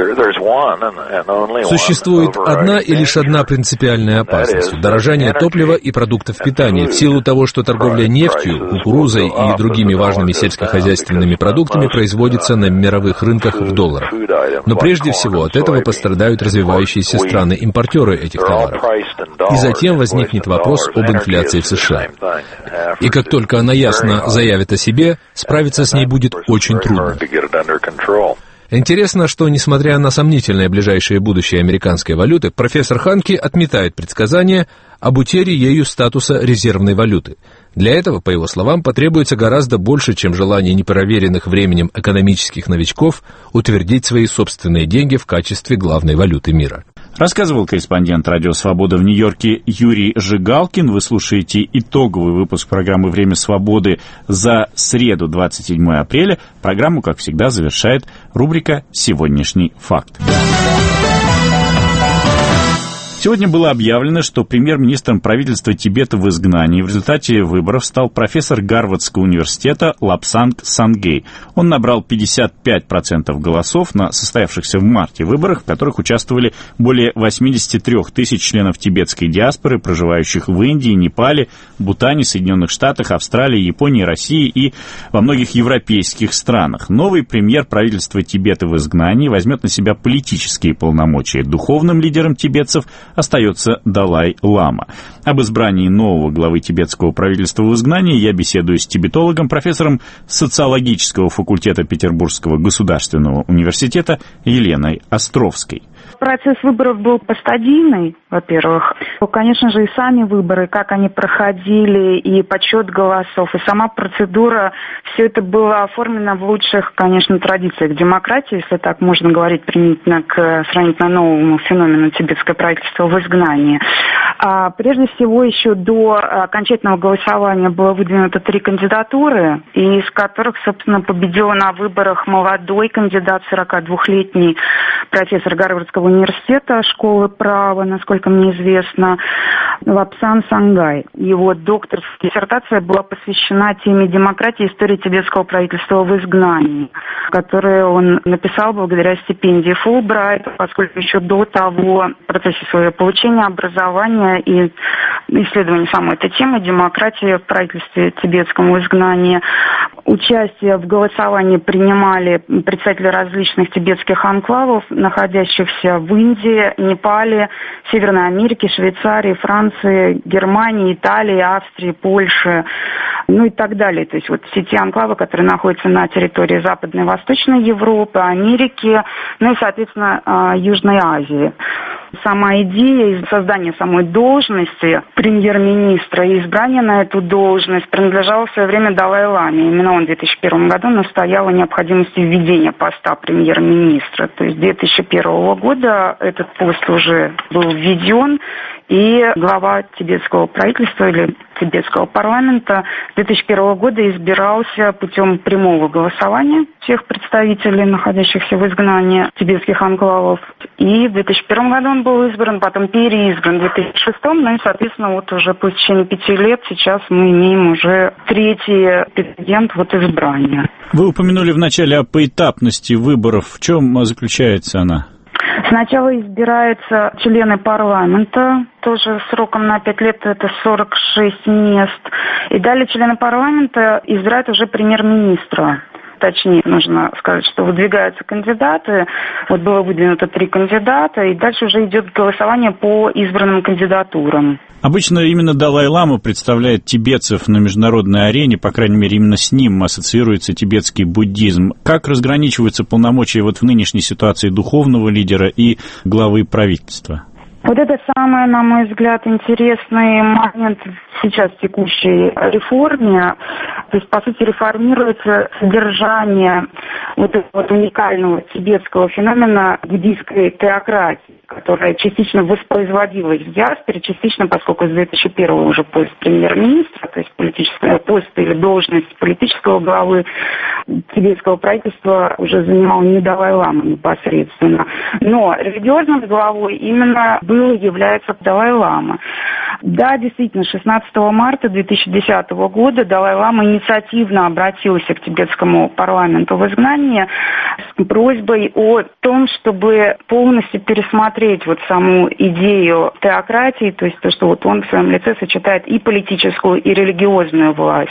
Существует одна и лишь одна принципиальная опасность – удорожание топлива и продуктов питания в силу того, что торговля нефтью, кукурузой и другими важными сельскохозяйственными продуктами производится на мировых рынках в долларах. Но прежде всего от этого пострадают развивающиеся страны-импортеры этих товаров. И затем возникнет вопрос об инфляции в США. И как только она ясно заявит о себе, справиться с ней будет очень трудно. Интересно, что, несмотря на сомнительное ближайшее будущее американской валюты, профессор Ханке отметает предсказания об утере ею статуса резервной валюты. Для этого, по его словам, потребуется гораздо больше, чем желание непроверенных временем экономических новичков утвердить свои собственные деньги в качестве главной валюты мира.
Рассказывал корреспондент Радио Свобода в Нью-Йорке Юрий Жигалкин. Вы слушаете итоговый выпуск программы «Время свободы» за среду, 27 апреля. Программу, как всегда, завершает рубрика «Сегодняшний факт». Сегодня было объявлено, что премьер-министром правительства Тибета в изгнании в результате выборов стал профессор Гарвардского университета Лапсанг Сангей. Он набрал 55% голосов на состоявшихся в марте выборах, в которых участвовали более 83 тысяч членов тибетской диаспоры, проживающих в Индии, Непале, Бутане, Соединенных Штатах, Австралии, Японии, России и во многих европейских странах. Новый премьер правительства Тибета в изгнании возьмет на себя политические полномочия. Духовным лидером тибетцев остается Далай-лама. Об избрании нового главы тибетского правительства в изгнании я беседую с тибетологом, профессором социологического факультета Петербургского государственного университета Еленой Островской.
Процесс выборов был постадийный, во-первых. Конечно же, и сами выборы, как они проходили, и подсчет голосов, и сама процедура, все это было оформлено в лучших, конечно, традициях демократии, если так можно говорить, применительно к сравнительно новому феномену тибетское правительство в изгнании. Прежде всего, еще до окончательного голосования было выдвинуто 3 кандидатуры, из которых, собственно, победил на выборах молодой кандидат, 42-летний профессор Гарвардского университета, школы права, насколько мне известно, Лапсан Сангай. Его докторская диссертация была посвящена теме демократии и истории тибетского правительства в изгнании, которую он написал благодаря стипендии Фулбрайта, поскольку еще до того в процессе своего получения образования и исследования самой этой темы демократии в правительстве тибетском в изгнании участие в голосовании принимали представители различных тибетских анклавов, находящихся в Индии, Непале, Северной Америке, Швейцарии, Франции, Германии, Италии, Австрии, Польши, и так далее. То есть вот все те анклавы, которые находятся на территории Западной и Восточной Европы, Америки, и, соответственно, Южной Азии. Сама идея создания самой должности премьер-министра и избрания на эту должность принадлежала в свое время Далай-ламе. Именно он в 2001 году настоял о необходимости введения поста премьер-министра. То есть с 2001 года этот пост уже был введен, и глава тибетского правительства или тибетского парламента с 2001 года избирался путем прямого голосования всех представителей, находящихся в изгнании тибетских анклавов. И в 2001 году он был избран, потом переизбран в 2006, и, соответственно, вот уже по течение 5 лет сейчас мы имеем уже 3-й прецедент избрания.
Вы упомянули вначале о поэтапности выборов. В чем заключается она?
Сначала избираются члены парламента, тоже сроком на 5 лет, это 46 мест. И далее члены парламента избирают уже премьер-министра. Точнее, нужно сказать, что выдвигаются кандидаты. Вот было выдвинуто 3 кандидата, и дальше уже идет голосование по избранным кандидатурам.
Обычно именно Далай-лама представляет тибетцев на международной арене, по крайней мере, именно с ним ассоциируется тибетский буддизм. Как разграничиваются полномочия в нынешней ситуации духовного лидера и главы правительства?
Вот это самый, на мой взгляд, интересный момент сейчас в текущей реформе. То есть, по сути, реформируется содержание этого уникального тибетского феномена буддийской теократии, которая частично воспроизводилась в диаспоре, частично, поскольку с 2001 уже пост премьер-министра, то есть политический пост или должность политического главы тибетского правительства уже занимал не Далай-лама непосредственно. Но религиозной главой именно является Далай-лама. Да, действительно, 16 марта 2010 года Далай-лама инициативно обратился к тибетскому парламенту в изгнании с просьбой о том, чтобы полностью пересмотреть саму идею теократии, то есть то, что он в своем лице сочетает и политическую, и религиозную власть.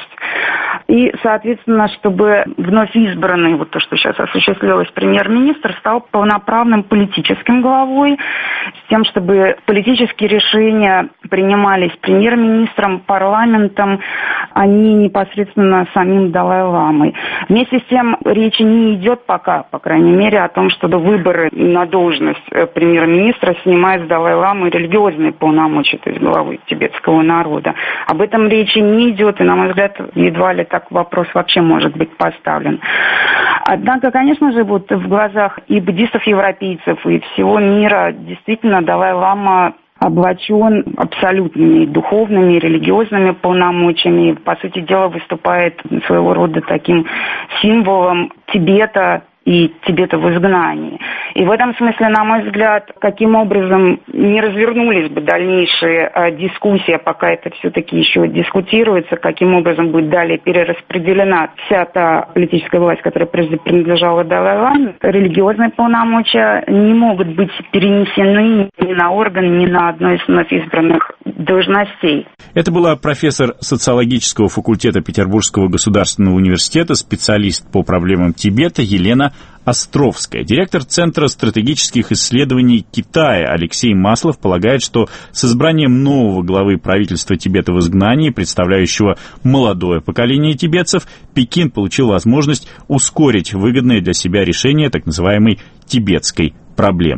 И, соответственно, чтобы вновь избранный, то, что сейчас осуществилось, премьер-министр, стал полноправным политическим главой, с тем, чтобы политические решения принимались премьер-министром, парламентом, а не непосредственно самим Далай-ламой. Вместе с тем речи не идет пока, по крайней мере, о том, чтобы выборы на должность премьер-министра снимают с Далай-ламы религиозные полномочия, то есть главы тибетского народа. Об этом речи не идет, и, на мой взгляд, едва ли так вопрос вообще может быть поставлен. Однако, конечно же, в глазах и буддистов-европейцев, и всего мира действительно Далай-лама облачен абсолютными духовными, религиозными полномочиями. По сути дела, выступает своего рода таким символом Тибета и Тибета в изгнании. И в этом смысле, на мой взгляд, каким образом не развернулись бы дальнейшие дискуссии, пока это все-таки еще дискутируется, каким образом будет далее перераспределена вся та политическая власть, которая прежде принадлежала Далай-ламе, религиозные полномочия не могут быть перенесены ни на орган, ни на одну из вновь избранных должностей.
Это была профессор социологического факультета Петербургского государственного университета, специалист по проблемам Тибета Елена Островская. Директор Центра стратегических исследований Китая Алексей Маслов полагает, что с избранием нового главы правительства Тибета в изгнании, представляющего молодое поколение тибетцев, Пекин получил возможность ускорить выгодное для себя решение так называемой тибетской проблемы.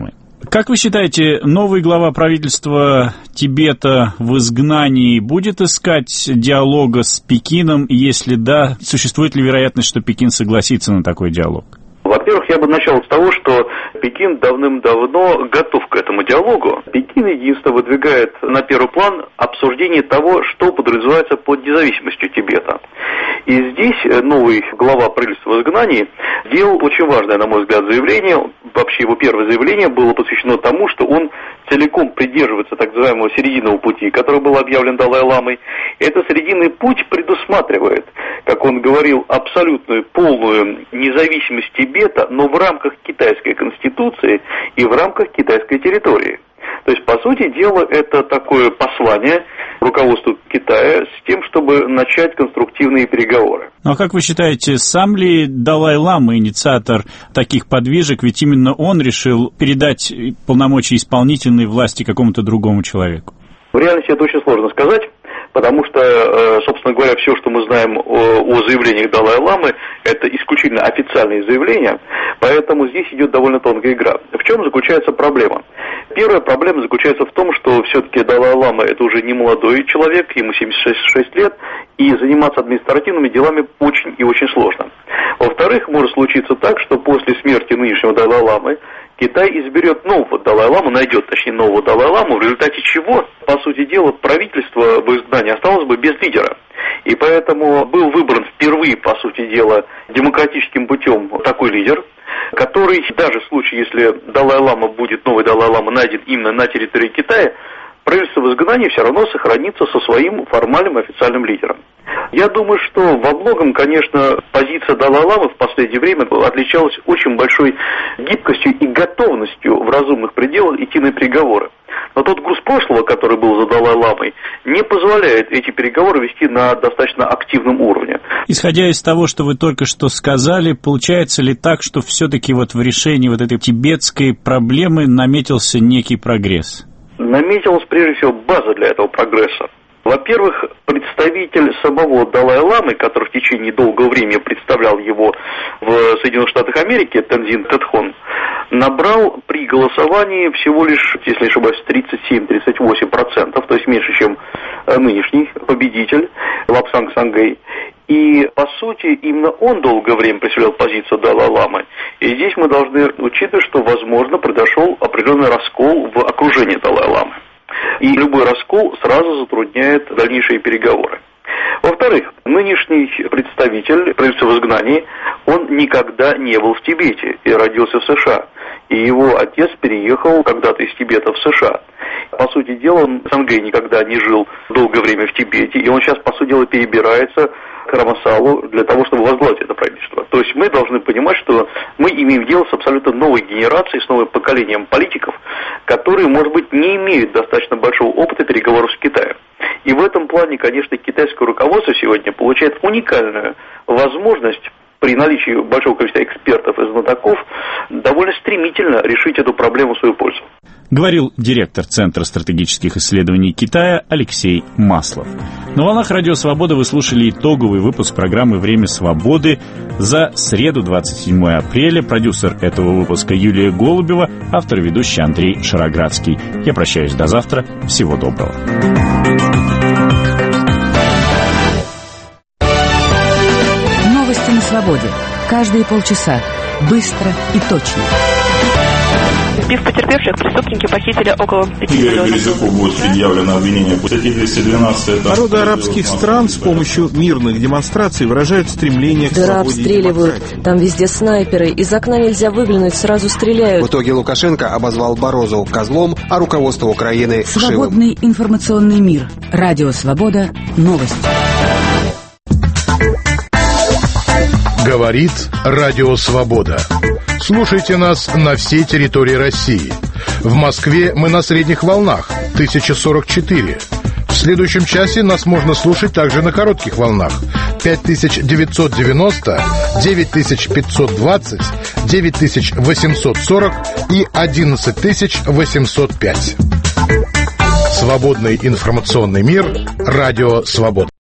Как вы считаете, новый глава правительства Тибета в изгнании будет искать диалога с Пекином? Если да, существует ли вероятность, что Пекин согласится на такой диалог?
Во-первых, я бы начал с того, что Пекин давным-давно готов к этому диалогу. Пекин единственно выдвигает на первый план обсуждение того, что подразумевается под независимостью Тибета. И здесь новый глава правительства в изгнании делал очень важное, на мой взгляд, заявление. Вообще его первое заявление было посвящено тому, что он целиком придерживается так называемого серединного пути, который был объявлен Далай-ламой. Этот серединный путь предусматривает, как он говорил, абсолютную полную независимость Тибета, но в рамках китайской конституции и в рамках китайской территории. То есть, по сути дела, это такое послание руководству Китая с тем, чтобы начать конструктивные переговоры.
Ну а как вы считаете, сам ли Далай-лама инициатор таких подвижек? Ведь именно он решил передать полномочия исполнительной власти какому-то другому человеку.
В реальности это очень сложно сказать, потому что, собственно говоря, все, что мы знаем о заявлениях Далай-ламы, это исключительно официальные заявления, поэтому здесь идет довольно тонкая игра. В чем заключается проблема? Первая проблема заключается в том, что все-таки Далай-лама это уже не молодой человек, ему 76 лет, и заниматься административными делами очень и очень сложно. Во-вторых, может случиться так, что после смерти нынешнего Далай-ламы Китай изберет нового Далай-ламу, найдет, точнее, нового Далай-ламу, в результате чего, по сути дела, правительство в изгнании осталось бы без лидера. И поэтому был выбран впервые, по сути дела, демократическим путем такой лидер, который, даже в случае, если Далай-лама будет, новый Далай-лама найден именно на территории Китая, правительство в изгнании все равно сохранится со своим формальным официальным лидером. Я думаю, что во многом, конечно, позиция Далай-ламы в последнее время отличалась очень большой гибкостью и готовностью в разумных пределах идти на переговоры. Но тот груз прошлого, который был за Далай-ламой, не позволяет эти переговоры вести на достаточно активном уровне.
Исходя из того, что вы только что сказали, получается ли так, что все-таки вот в решении вот этой тибетской проблемы наметился некий прогресс?
Наметилась прежде всего база для этого прогресса. Во-первых, представитель самого Далай-ламы, который в течение долгого времени представлял его в Соединенных Штатах Америки, Тензин Тетхон, набрал при голосовании всего лишь, если не ошибаюсь, 37-38%, то есть меньше, чем нынешний победитель Лапсанг Сангай. И, по сути, именно он долгое время представлял позицию Далай-ламы. И здесь мы должны учитывать, что, возможно, произошел определенный раскол в окружении Далай-ламы. И любой раскол сразу затрудняет дальнейшие переговоры. Во-вторых, нынешний представитель правительства в изгнании, он никогда не был в Тибете и родился в США. И его отец переехал когда-то из Тибета в США. По сути дела, Сангай никогда не жил долгое время в Тибете, и он сейчас, по сути дела, перебирается к Рамасалу для того, чтобы возглавить это правительство. То есть мы должны понимать, что мы имеем дело с абсолютно новой генерацией, с новым поколением политиков, которые, может быть, не имеют достаточно большого опыта переговоров с Китаем. И в этом плане, конечно, китайское руководство сегодня получает уникальную возможность при наличии большого количества экспертов и знатоков довольно стремительно решить эту проблему в свою пользу.
Говорил директор Центра стратегических исследований Китая Алексей Маслов. На волнах Радио Свобода вы слушали итоговый выпуск программы «Время свободы» за среду, 27 апреля. Продюсер этого выпуска Юлия Голубева, автор и ведущий Андрей Шароградский. Я прощаюсь до завтра. Всего доброго.
Новости на свободе. Каждые полчаса. Быстро и точно.
Сбив потерпевших, преступники похитили около 5
Игорю
миллионов.
Березюку будет предъявлено обвинение по статье 212.
Народы арабских стран с помощью мирных демонстраций выражают стремление к
Дыра
свободе и
обстреливают,
демократии.
там везде снайперы, из окна нельзя выглянуть, сразу стреляют.
В итоге Лукашенко обозвал Барозу козлом, а руководство Украины вшивым.
Свободный информационный мир. Радио Свобода. Новости.
Говорит Радио Свобода. Слушайте нас на всей территории России. В Москве мы на средних волнах 1044. В следующем часе нас можно слушать также на коротких волнах 5990, 9520, 9840 и 11805. Свободный информационный мир. Радио Свобода.